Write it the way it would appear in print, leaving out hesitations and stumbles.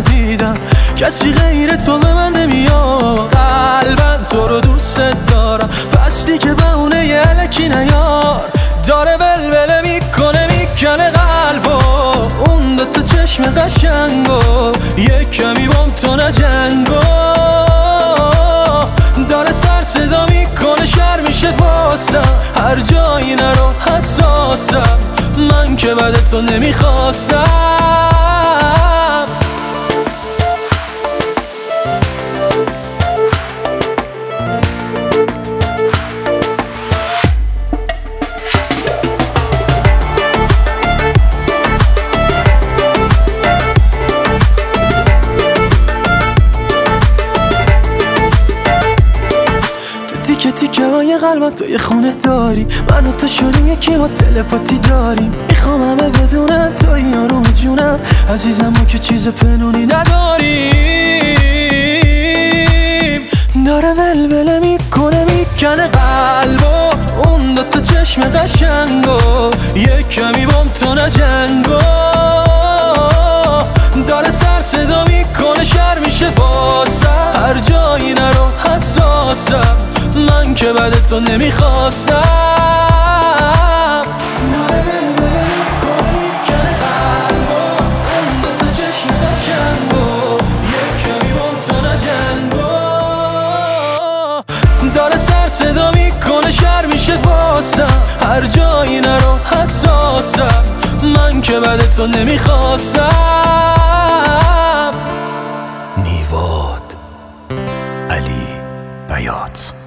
دیدم کسی غیر تو به من نمیاد. قلبم تو رو دوست دارم پس دیگه بهونه یه الکی نیار. داره ولوله میکنه میکنه قلبو اون دوتا چشم قشنگو یه کمی بام تو نجنگو. داره سر صدا میکنه شر میشه واسم هر جایی نرو حساسم من که بعد تو نمیخواستم. تیکه تیکه های قلبم تو یه خونه داری من و تو شدیم یکی ما تلپاتی داریم. میخوام همه بدونن تو یارو جونم عزیزم ما که چیز پنونی نداریم. داره ولوله میکنه میکنه قلبو اون دوتا چشم قشنگو یه کمی بام تو نجنگو. داره سر صدا میکنه شر میشه واسم هر جایی نرو حساسم من که بعد تو نمیخواستم. داره ولوله میکنه میکنه قلبو اون دوتا چشم قشنگو یه کمی بام تو نجنگو. داره سر صدا میکنه شر میشه واسم هر جایی نرو حساسم من که بعد تو نمیخواستم. نیواد علی بیات.